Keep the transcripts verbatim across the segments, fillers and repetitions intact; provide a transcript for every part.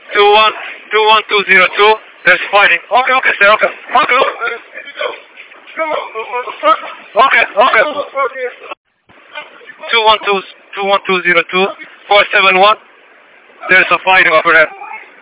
two one two one two zero two. There's fighting. Okay, okay, sir. Okay, okay. Okay, okay. Two one two two one two zero two four seven one. There's a fighting over there.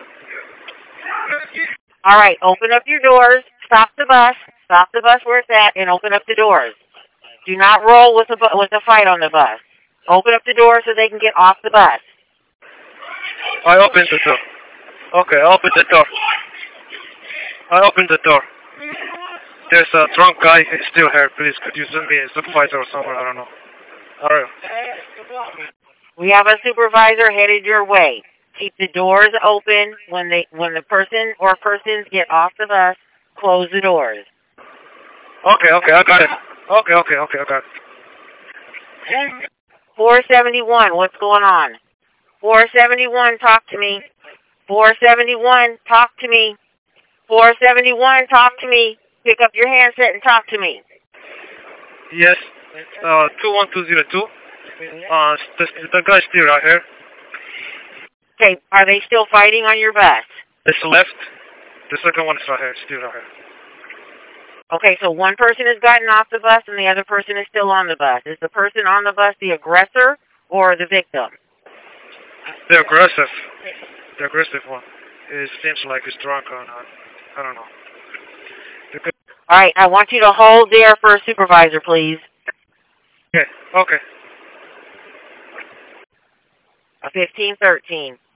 All right, open up your doors. Stop the bus. Stop the bus where it's at, and open up the doors. Do not roll with a bu- with a fight on the bus. Open up the door so they can get off the bus. I opened the door. Okay, I opened the door. I opened the door. There's a drunk guy. He's still here. Please, could you send me a supervisor or somewhere? I don't know. All right. We have a supervisor headed your way. Keep the doors open. When they when the person or persons get off the bus, close the doors. Okay, okay, I got it. Okay, okay, okay, I got it. four seventy-one, what's going on? four seventy-one, talk to me. four seventy-one, talk to me. four seventy-one, talk to me. Pick up your handset and talk to me. Yes, uh, two one two zero two. Uh, the, the guy's still right here. Okay, are they still fighting on your bus? It's left. The second one is right here, still right here. Okay, so one person has gotten off the bus and the other person is still on the bus. Is the person on the bus the aggressor or the victim? The aggressive. The aggressive one. It seems like he's drunk or not. I don't know. The All right, I want you to hold there for a supervisor, please. Okay, okay. fifteen thirteen.